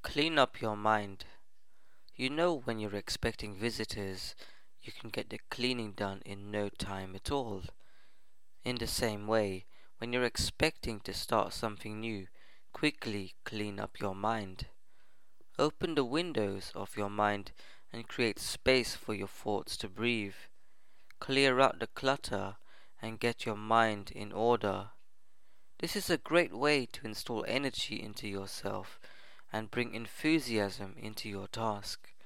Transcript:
Clean up your mind. You know, when you're expecting visitors, you can get the cleaning done in no time at all. In the same way, when you're expecting to start something new, quickly clean up your mind. Open the windows of your mind and create space for your thoughts to breathe. Clear out the clutter and get your mind in order. This is a great way to install energy into yourself and bring enthusiasm into your task.